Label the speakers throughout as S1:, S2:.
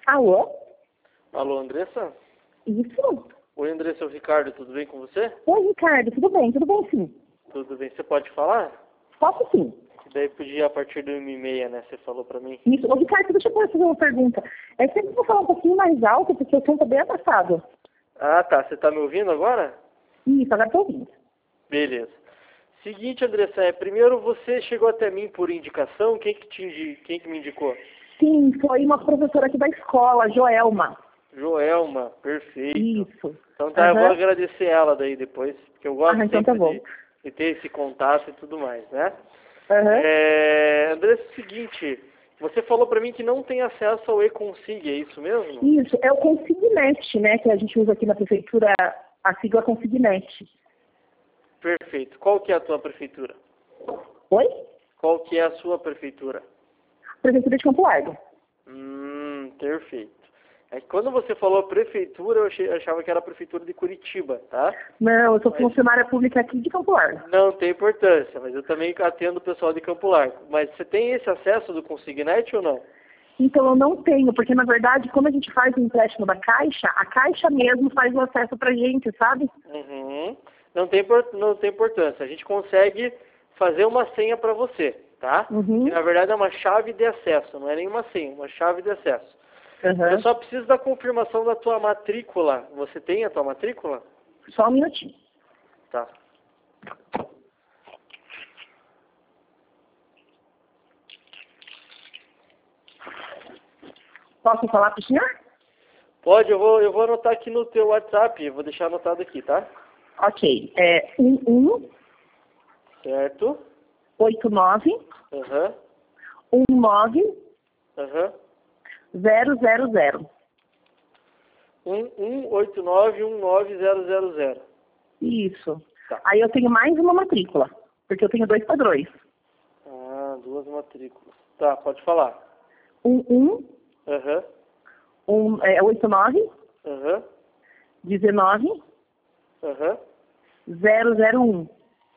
S1: Alô?
S2: Alô, Andressa?
S1: Isso?
S2: Oi, Andressa, é o Ricardo, tudo bem com você?
S1: Oi, Ricardo, tudo bem sim.
S2: Tudo bem, você pode falar?
S1: Posso sim.
S2: Que daí podia a partir do 1h30, né, você falou pra mim.
S1: Isso. Ô, Ricardo, deixa eu fazer uma pergunta. É sempre vou falar um pouquinho mais alto, porque o som tá bem abafado.
S2: Ah, tá, você tá me ouvindo agora?
S1: Isso, agora tô ouvindo.
S2: Beleza. Seguinte, Andressa, primeiro você chegou até mim por indicação, quem que me indicou?
S1: Sim, foi uma professora aqui da escola, Joelma.
S2: Joelma, perfeito.
S1: Isso.
S2: Então tá, eu vou agradecer ela daí depois, porque eu gosto
S1: então
S2: sempre
S1: tá bom.
S2: de ter esse contato e tudo mais, né?
S1: Uhum.
S2: Andressa, é o seguinte, você falou pra mim que não tem acesso ao e-Consig, é isso mesmo?
S1: Isso, é o Consignet, né, que a gente usa aqui na prefeitura, a sigla Consignet.
S2: Perfeito. Qual que é a tua prefeitura?
S1: Oi?
S2: Qual que é a sua prefeitura?
S1: Prefeitura de Campo Largo.
S2: Perfeito. É que quando você falou prefeitura, eu achava que era a prefeitura de Curitiba, tá?
S1: Não, eu sou funcionária pública aqui de Campo Largo.
S2: Não tem importância, mas eu também atendo o pessoal de Campo Largo. Mas você tem esse acesso do Consignet ou não?
S1: Então eu não tenho, porque na verdade, quando a gente faz o empréstimo da Caixa, a Caixa mesmo faz o acesso pra gente, sabe?
S2: Uhum. Não tem importância. A gente consegue fazer uma senha para você, tá?
S1: Uhum.
S2: Que na verdade é uma chave de acesso, não é nenhuma senha, uma chave de acesso.
S1: Uhum.
S2: Eu só preciso da confirmação da tua matrícula. Você tem a tua matrícula?
S1: Só um minutinho.
S2: Tá.
S1: Posso falar pro senhor?
S2: Pode, eu vou anotar aqui no teu WhatsApp, eu vou deixar anotado aqui, tá?
S1: Ok, é 11
S2: Certo.
S1: 89
S2: Aham.
S1: 19
S2: Aham.
S1: 000.
S2: 118919000.
S1: Isso.
S2: Tá.
S1: Aí eu tenho mais uma matrícula, porque eu tenho 2 padrões.
S2: Ah, 2 matrículas. Tá, pode falar.
S1: 11
S2: Aham.
S1: 89
S2: Aham.
S1: 19
S2: Aham.
S1: 001.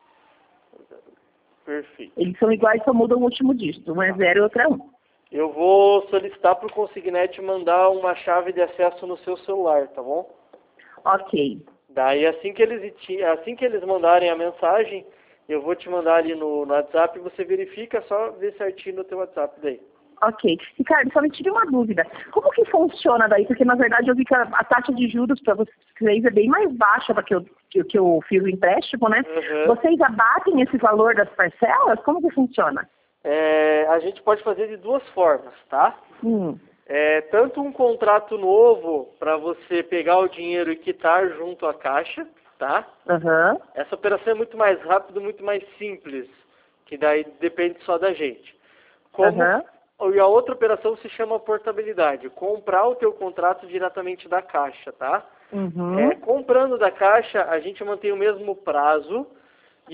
S2: Perfeito.
S1: Eles são iguais, só mudam o último dígito. Um é 0 e outro é 1.
S2: Eu vou solicitar para o Consignet mandar uma chave de acesso no seu celular, tá bom?
S1: Ok.
S2: Daí assim que eles mandarem a mensagem, eu vou te mandar ali no WhatsApp e você verifica, só ver certinho no teu WhatsApp daí.
S1: Ok. Ricardo, só me tire uma dúvida. Como que funciona daí? Porque, na verdade, eu vi que a taxa de juros para vocês é bem mais baixa do que eu fiz o empréstimo, né?
S2: Uhum.
S1: Vocês abatem esse valor das parcelas? Como que funciona?
S2: A gente pode fazer de duas formas, tá?
S1: Hum.
S2: Tanto um contrato novo para você pegar o dinheiro e quitar junto à Caixa, tá?
S1: Aham.
S2: Essa operação é muito mais rápida, muito mais simples, que daí depende só da gente. E a outra operação se chama portabilidade, comprar o teu contrato diretamente da Caixa, tá?
S1: Uhum.
S2: Comprando da Caixa, a gente mantém o mesmo prazo e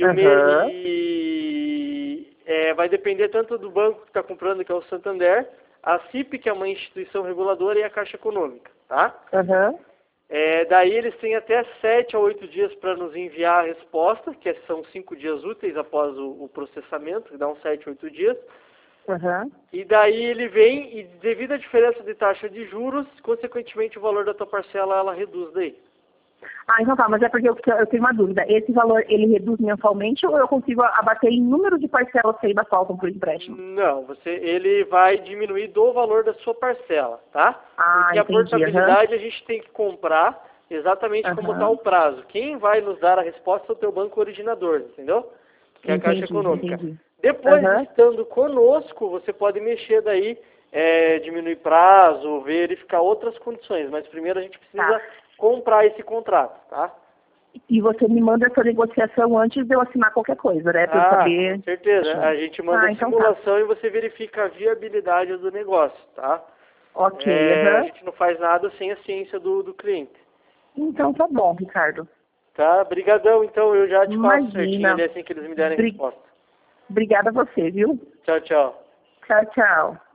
S2: vai depender tanto do banco que está comprando, que é o Santander, a CIP, que é uma instituição reguladora, e a Caixa Econômica, tá? Daí eles têm até 7 a 8 dias para nos enviar a resposta, que são 5 dias úteis após o processamento, que dá uns 7 a 8 dias. E daí ele vem e, devido à diferença de taxa de juros, consequentemente o valor da tua parcela ela reduz daí.
S1: Ah, então tá, mas é porque eu tenho uma dúvida. Esse valor, ele reduz mensalmente ou eu consigo abater em número de parcelas que ainda faltam para o empréstimo?
S2: Não, ele vai diminuir do valor da sua parcela, tá? Porque
S1: entendi.
S2: a portabilidade a gente tem que comprar exatamente como está o prazo. Quem vai nos dar a resposta é o teu banco originador, entendeu? Que é a Caixa Econômica.
S1: Entendi.
S2: Depois, estando conosco, você pode mexer daí, diminuir prazo, verificar outras condições. Mas primeiro a gente precisa comprar esse contrato, tá?
S1: E você me manda essa negociação antes de eu assinar qualquer coisa, né? Pra eu saber.
S2: Com certeza. A gente manda a simulação e você verifica a viabilidade do negócio, tá?
S1: Ok.
S2: A gente não faz nada sem a ciência do cliente.
S1: Então tá bom, Ricardo.
S2: Tá, brigadão. Então eu já te faço certinho ali assim que eles me derem a resposta.
S1: Obrigada a você, viu?
S2: Tchau, tchau.
S1: Tchau, tchau.